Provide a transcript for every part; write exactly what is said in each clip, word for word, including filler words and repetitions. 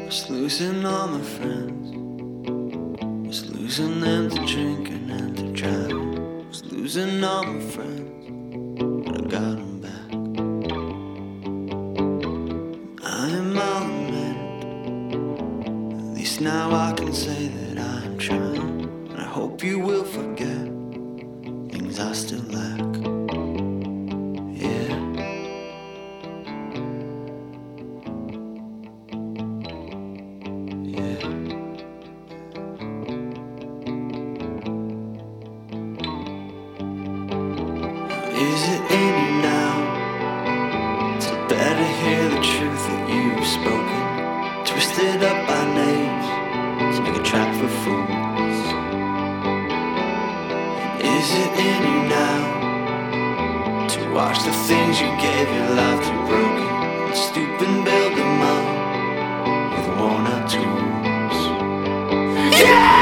Was losing all my friends, was losing them to drinking and to driving. Was losing all my friends, but I got them back. I am all mend, at least now I can say that I am trying. And I hope you will forget things I still lack. Yeah. Is it in you now to better hear the truth that you've spoken? Twisted up by names to make a track for fools. Is it in you now to watch the things you gave your life to broken and stoop and build them up with worn out tools? Yeah!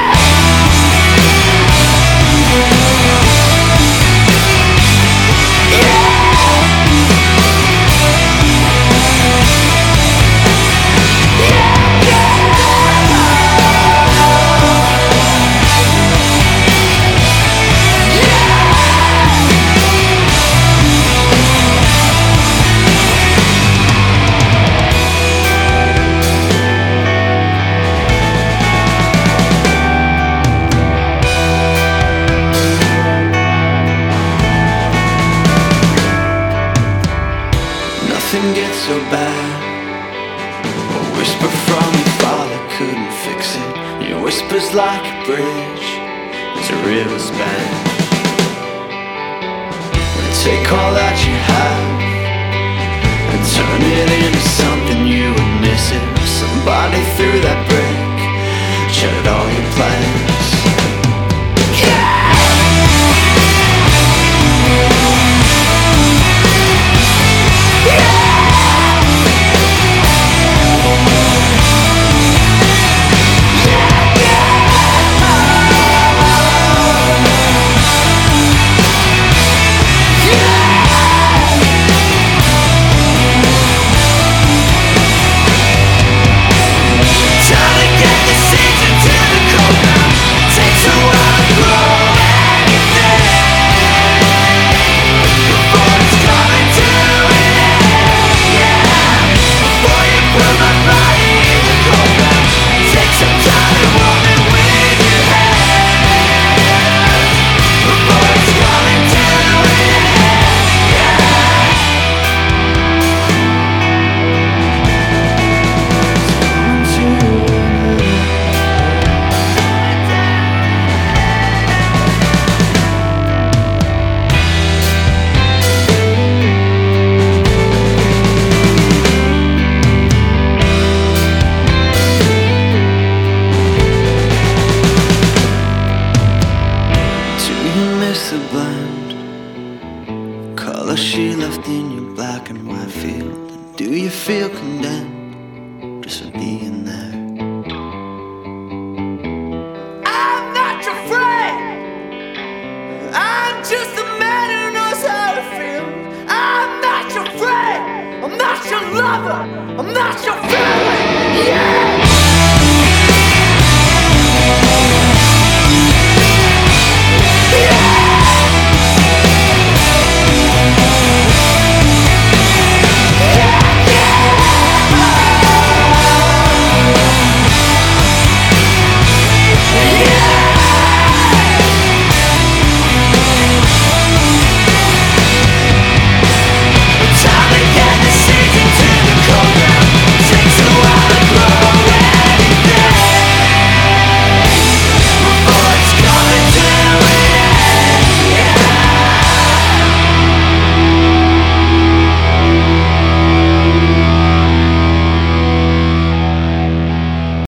Nothing gets so bad. A whisper from your father couldn't fix it. Your whisper's like a bridge as a river spans. Take all that you have and turn it into something you would miss it. Somebody threw that brick, shattered all your plans. Yeah! The blend color she left in your black and white field. And do you feel condemned just for being there? I'm not your friend, I'm just a man who knows how to feel. I'm not your friend, I'm not your lover, I'm not your